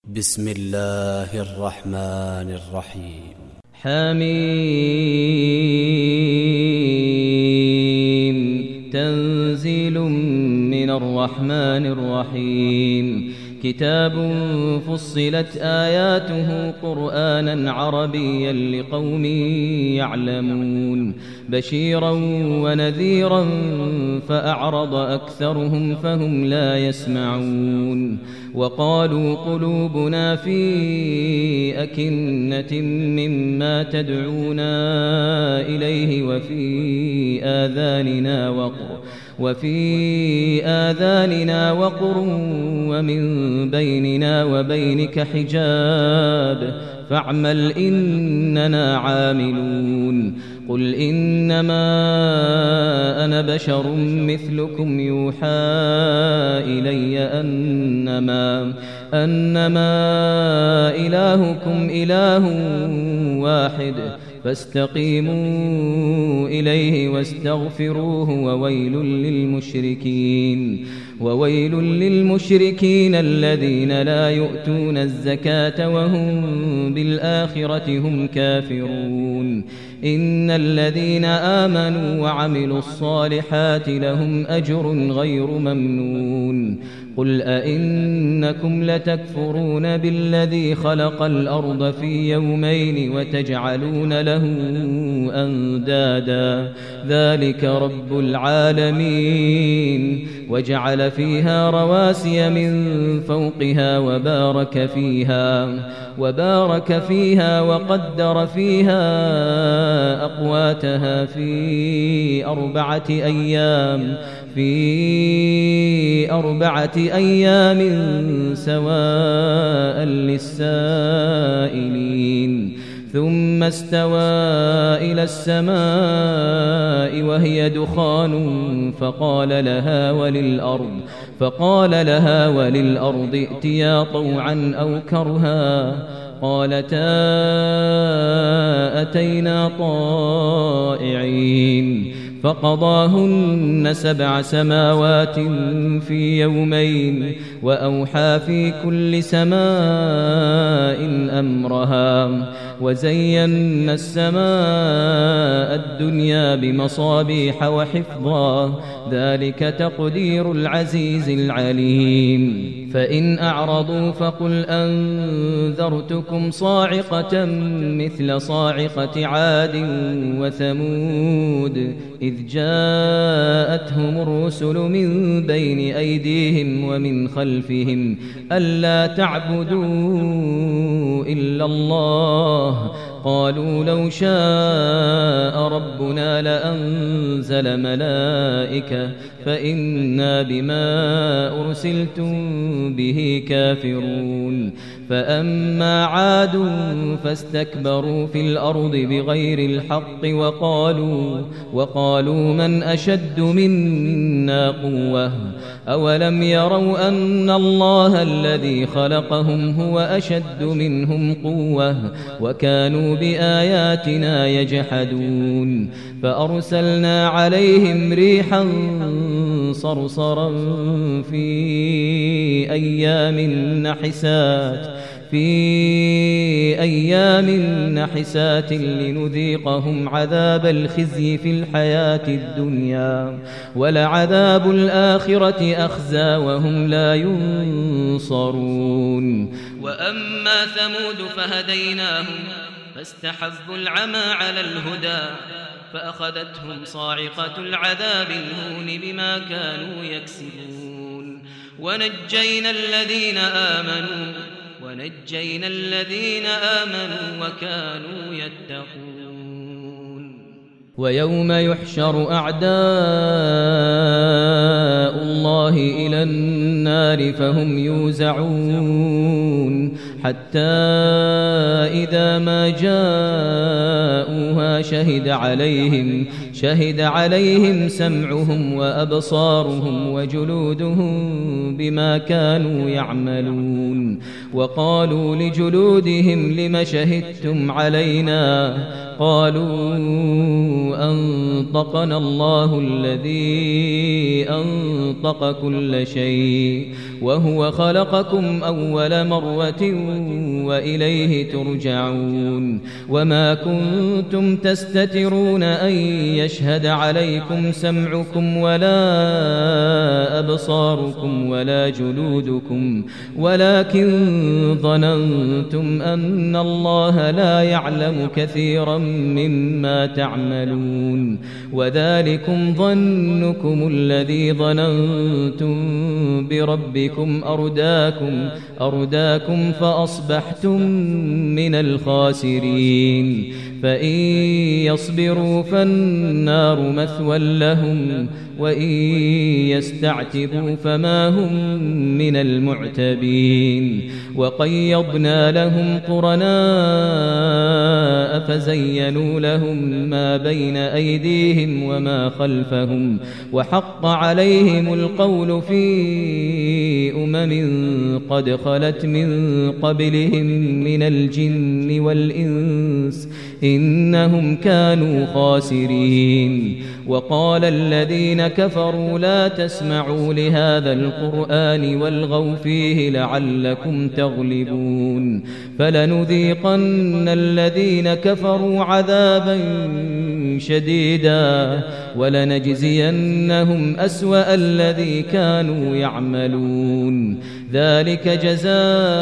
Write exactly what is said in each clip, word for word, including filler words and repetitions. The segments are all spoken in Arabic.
بسم الله الرحمن الرحيم. حميم تنزيل من الرحمن الرحيم. كتاب فصلت آياته قرآنا عربيا لقوم يعلمون بشيرا ونذيرا فأعرض أكثرهم فهم لا يسمعون. وقالوا قلوبنا في أكنة مما تدعونا إليه وفي آذاننا وقر وفي آذاننا وقر ومن بيننا وبينك حجاب فاعمل إننا عاملون. قل إنما أنا بشر مثلكم يوحى إلي أنما أنما إلهكم إله واحد فاستقيموا إليه واستغفروه وويل للمشركين وويل للمشركين الذين لا يؤتون الزكاة وهم بالآخرة هم كافرون. إن الذين آمنوا وعملوا الصالحات لهم أجر غير ممنون. قل أئنكم لتكفرون بالذي خلق الأرض في يومين وتجعلون له أندادا ذلك رب العالمين. وجعل فيها رواسي من فوقها وبارك فيها وبارك فيها وقدر فيها أقواتها في أربعة أيام في أربعة أيام سواء للسائلين. ثم استوى إلى السماء وهي دخان فقال لها وللأرض فقال لها وللأرض ائتيا طوعا أو كرها قالتا أتينا طائعين. فقضاهن سبع سماوات في يومين وأوحى في كل سماء أمرها وزينا السماء الدنيا بمصابيح وحفظا ذلك تقدير العزيز العليم. فإن أعرضوا فقل أنذرتكم صاعقة مثل صاعقة عاد وثمود إذ جاءتهم الرسل من بين أيديهم ومن خلفهم ألا تعبدوا إلا الله قالوا لو شاء ربنا لأنزل ملائكة فإنا بما أرسلتم به كافرون. فأما عاد فاستكبروا في الأرض بغير الحق وقالوا وقالوا من أشد منا قوة أولم يروا أن الله الذي خلقهم هو أشد منهم قوة وكانوا بآياتنا يجحدون. فأرسلنا عليهم ريحا صرصرا في أيام نحسات في أيام نحسات لنذيقهم عذاب الخزي في الحياة الدنيا ولعذاب الآخرة أخزى وهم لا ينصرون. وأما ثمود فهديناهم فاستحبوا العمى على الهدى فأخذتهم صاعقة العذاب الهون بما كانوا يكسبون. ونجينا الذين آمنوا ونجينا الذين آمنوا وكانوا يتقون. ويوم يحشر أعداء الله إلى النار فهم يوزعون حتى إذا ما جاءوها شهد عليهم شهد عليهم سمعهم وأبصارهم وجلودهم بما كانوا يعملون. وقالوا لجلودهم لم شهدتم علينا قالوا أنطقنا الله الذي أنطق كل شيء وهو خلقكم أول مرة وإليه ترجعون وما كنتم تستترون أن يشهد عليكم سمعكم ولا أبصاركم ولا جلودكم ولكن ظننتم أن الله لا يعلم كثيرا مما تعملون وذلكم ظنكم الذي ظننتم بربكم أرداكم أرداكم فأصبحتم من الخاسرين فإن يصبروا فالنار مثوى لهم وإن يستعتبوا فما هم من المعتبين وقيضنا لهم قرناء فزينوا لهم ما بين أيديهم وما خلفهم وحق عليهم القول في أمم قد خلت من قبلهم من الجن والإنس إنهم كانوا خاسرين وقال الذين كفروا لا تسمعوا لهذا القرآن والغوا فيه لعلكم تغلبون فلنذيقن الذين كفروا عذابا شديدا ولنجزينهم أسوأ الذي كانوا يعملون ذلك جزاء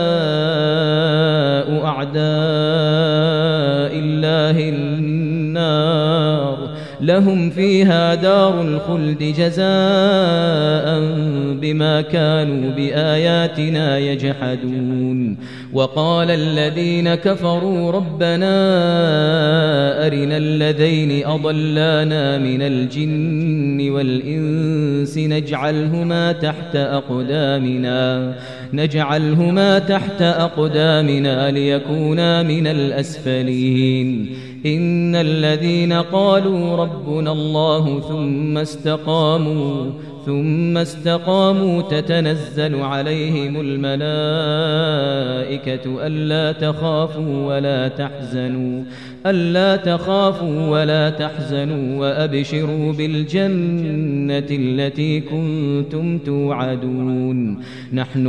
أعداء الله النار لهم فيها دار الخلد جزاء بما كانوا بآياتنا يجحدون وقال الذين كفروا ربنا أرنا الذين أضلانا من الجن والإنس نجعلهما تحت أقدامنا نجعلهما تحت أقدامنا ليكونا من الأسفلين إن الذين قالوا ربنا الله ثم استقاموا ثم استقاموا تتنزل عليهم الملائكة ألا تخافوا ولا تحزنوا ألا تخافوا ولا تحزنوا وأبشروا بالجنة التي كنتم توعدون نحن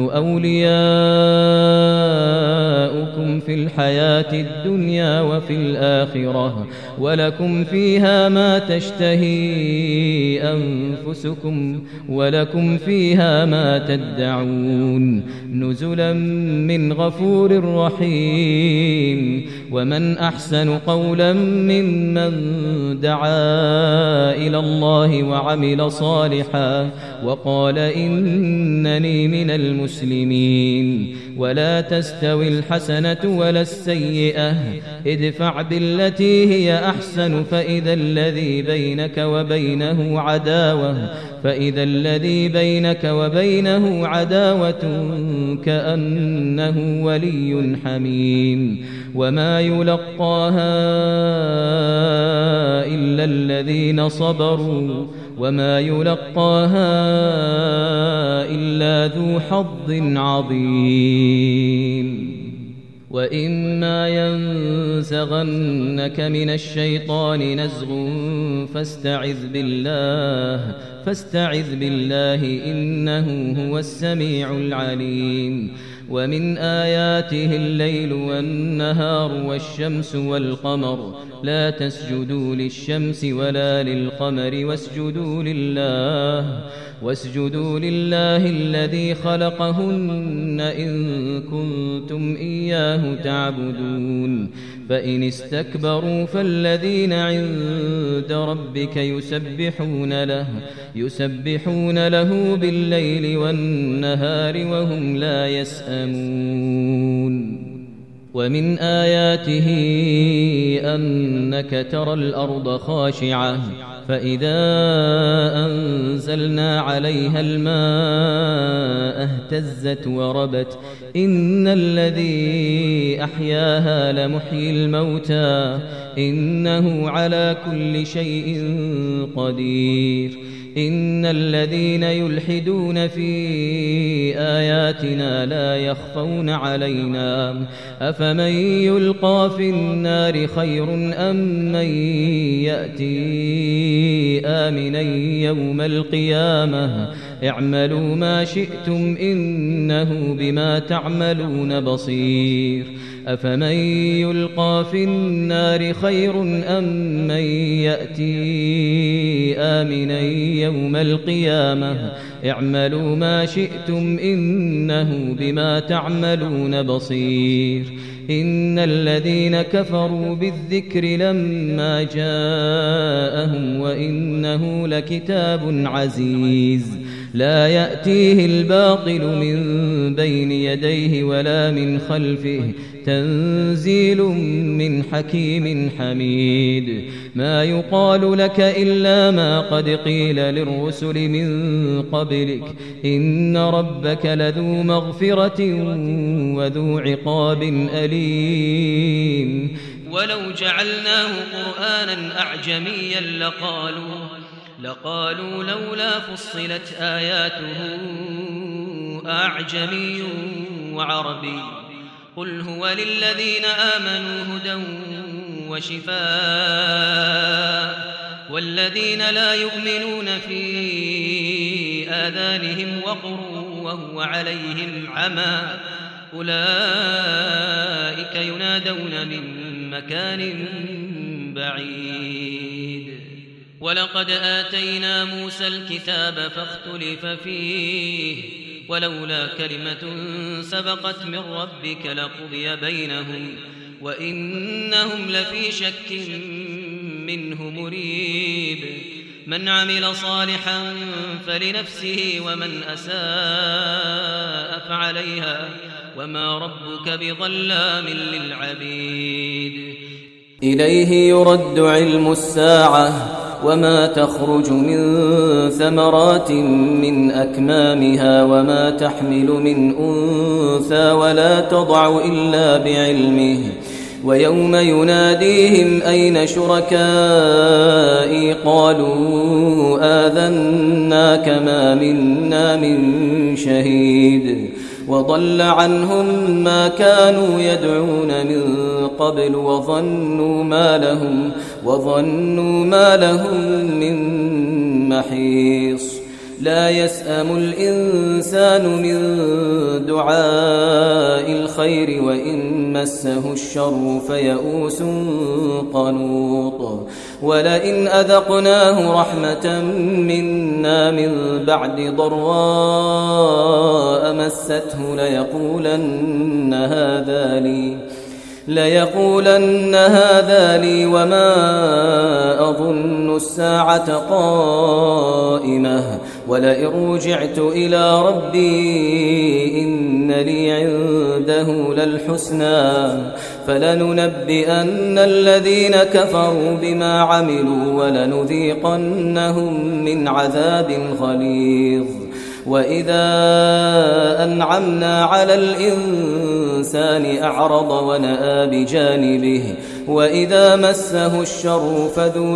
أولياؤكم في الحياة الدنيا وفي الآخرة ولكم فيها ما تشتهي أنفسكم ولكم فيها ما تدعون نزلا من غفور رحيم ومن أحسن قولا ممن دعا إلى الله وعمل صالحا وقال إنني من المسلمين ولا تستوي الحسنة ولا السيئة ادفع بالتي هي أحسن فإذا الذي بينك وبينه عداوة فإذا الذي بينك وبينه عداوة كأنه ولي حميم وما يلقاها إلا الذين صبروا وما يلقاها إلا ذو حظ عظيم وإما ينزغنك من الشيطان نزغ فاستعذ بالله فاستعذ بالله إنه هو السميع العليم ومن آياته الليل والنهار والشمس والقمر لا تسجدوا للشمس ولا للقمر واسجدوا لله واسجدوا لله الذي خلقهن إن كنتم إياه تعبدون فإن استكبروا فالذين عند ربك يسبحون له يسبحون له بالليل والنهار وهم لا يسأمون ومن آياته أنك ترى الأرض خاشعة فإذا أنزلنا عليها الماء اهتزت وربت إن الذي أحياها لمحيي الموتى إنه على كل شيء قدير إن الذين يلحدون في آياتنا لا يخفون علينا أفمن يلقى في النار خير أم من يأتي آمنا يوم القيامة اعملوا ما شئتم إنه بما تعملون بصير أفمن يلقى في النار خير أم من يأتي آمنا يوم القيامة اعملوا ما شئتم إنه بما تعملون بصير إن الذين كفروا بالذكر لما جاءهم وإنه لكتاب عزيز لا يأتيه الباطل من بين يديه ولا من خلفه تنزيل من حكيم حميد ما يقال لك إلا ما قد قيل للرسل من قبلك إن ربك لذو مغفرة وذو عقاب أليم ولو جعلناه قرآنا أعجميا لقالوا لقالوا لولا فصلت آياته أعجمي وعربي قل هو للذين آمنوا هدى وشفاء والذين لا يؤمنون في آذانهم وقر وهو عليهم عمى أولئك ينادون من مكان بعيد ولقد آتينا موسى الكتاب فاختلف فيه ولولا كلمة سبقت من ربك لقضي بينهم وإنهم لفي شك منه مريب من عمل صالحا فلنفسه ومن أساء فعليها وما ربك بظلام للعبيد إليه يرد علم الساعة وما تخرج من ثمرات من أكمامها وما تحمل من أنثى ولا تضع إلا بعلمه ويوم يناديهم أين شركائي قالوا آذناك ما منا من شهيد وضل عنهم ما كانوا يدعون من قبل وظنوا ما لهم وظنوا ما لهم من محيص لا يسأم الإنسان من دعاء الخير وإن مسه الشر فيئوس قنوط ولئن أذقناه رحمة منا من بعد ضراء مسته ليقولن هذا لي ليقولن هذا لي وما أظن الساعة قائمة ولئن رجعت إلى ربي إن لي عنده للحسنى فلننبئن الذين كفروا بما عملوا ولنذيقنهم من عذاب غليظ وإذا أنعمنا على الإنسان أعرض ونأى بجانبه وإذا مسه الشر فذو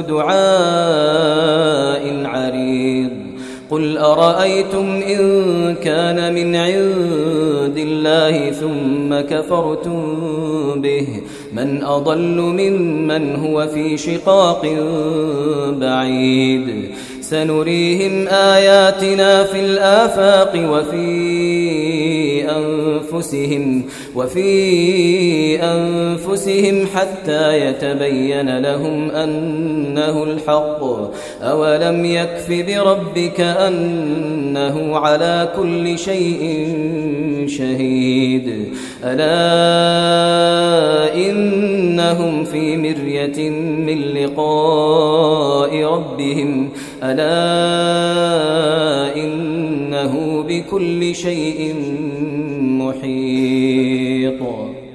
دعاء عريض قل أرأيتم إن كان من عند الله ثم كفرتم به من أضل ممن هو في شقاق بعيد سنريهم آياتنا في الآفاق وفي أنفسهم وفي أنفسهم حتى يتبين لهم أنه الحق أولم يكف بربك أنه على كل شيء شهيد ألا إنهم في مرية من لقاء ربهم ألا إنه بكل شيء محيط